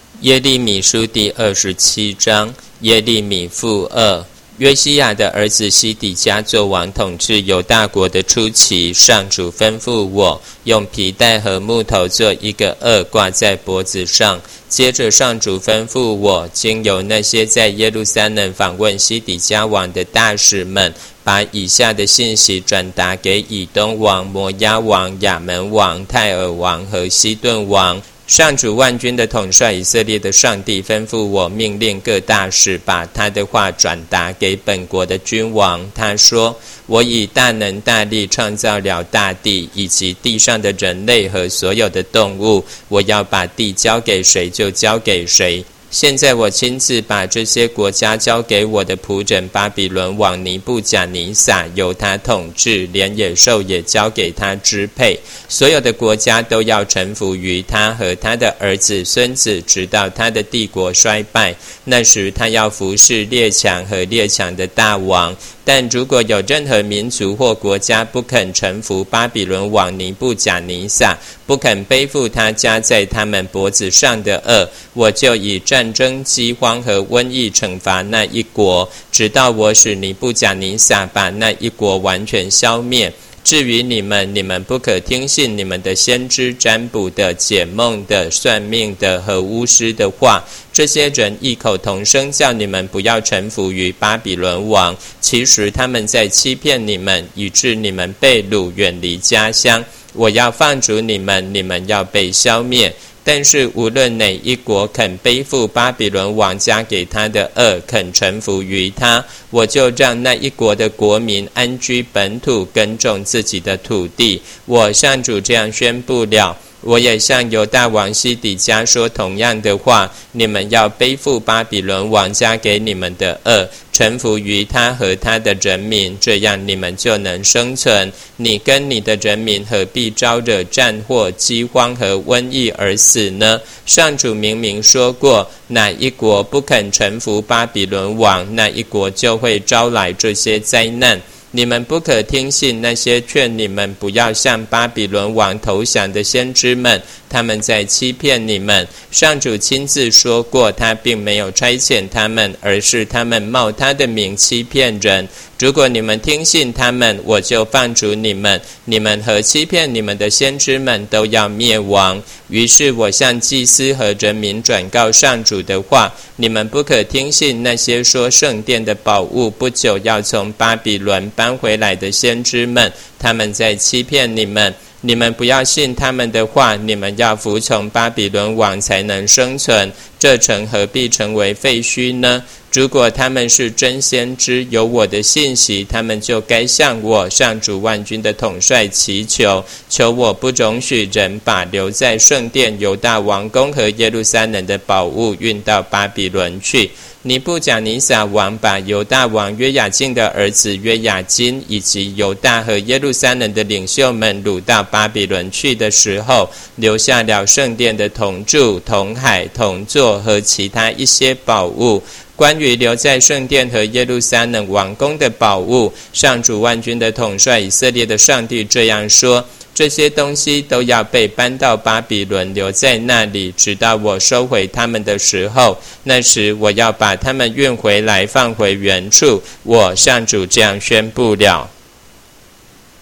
耶利米书第27章。耶利米负2。约西亚的儿子西底家作王统治犹大国的初期，上主吩咐我用皮带和木头做一个轭挂在脖子上。接着上主吩咐我经由那些在耶路撒冷访问西底家王的大使们，把以下的信息转达给以东王、摩押王、亚门王、泰尔王和西顿王。上主万军的统帅以色列的上帝吩咐我命令各大使把他的话转达给本国的君王。他说，我以大能大力创造了大地以及地上的人类和所有的动物，我要把地交给谁就交给谁。现在我亲自把这些国家交给我的仆人巴比伦王尼布甲尼撒，由他统治，连野兽也交给他支配。所有的国家都要臣服于他和他的儿子孙子，直到他的帝国衰败。那时他要服侍列强和列强的大王。但如果有任何民族或国家不肯臣服巴比伦王尼布甲尼撒，不肯背负他加在他们脖子上的轭，我就以战争、饥荒和瘟疫惩罚那一国，直到我使尼布甲尼撒把那一国完全消灭。至于你们，你们不可听信你们的先知、占卜的、解梦的、算命的和巫师的话。这些人异口同声叫你们不要臣服于巴比伦王，其实他们在欺骗你们，以致你们被掳，远离家乡。我要放逐你们，你们要被消灭。但是无论哪一国肯背负巴比伦王加给他的轭，肯臣服于他，我就让那一国的国民安居本土，耕种自己的土地。我上主这样宣布了。我也向犹大王西底家说同样的话，你们要背负巴比伦王加给你们的轭，臣服于他和他的人民，这样你们就能生存。你跟你的人民何必招惹战祸、饥荒和瘟疫而死呢？上主明明说过，哪一国不肯臣服巴比伦王，那一国就会招来这些灾难。你们不可听信那些劝你们不要向巴比伦王投降的先知们，他们在欺骗你们。上主亲自说过，他并没有差遣他们，而是他们冒他的名欺骗人。如果你们听信他们，我就放逐你们，你们和欺骗你们的先知们都要灭亡。于是我向祭司和人民转告上主的话，你们不可听信那些说圣殿的宝物不久要从巴比伦搬回来的先知们，他们在欺骗你们。你们不要信他们的话，你们要服从巴比伦王才能生存。这城何必成为废墟呢？如果他们是真先知，有我的信息，他们就该向我上主万军的统帅祈求，求我不容许人把留在圣殿、犹大王宫和耶路撒冷的宝物运到巴比伦去。尼布甲尼撒王把犹大王约雅敬的儿子约雅斤以及犹大和耶路撒冷的领袖们掳到巴比伦去的时候，留下了圣殿的铜柱、铜海、铜座和其他一些宝物。关于留在圣殿和耶路撒冷王宫的宝物，上主万军的统帅以色列的上帝这样说，这些东西都要被搬到巴比伦，留在那里，直到我收回他们的时候。那时我要把他们运回来，放回原处。我上主这样宣布了。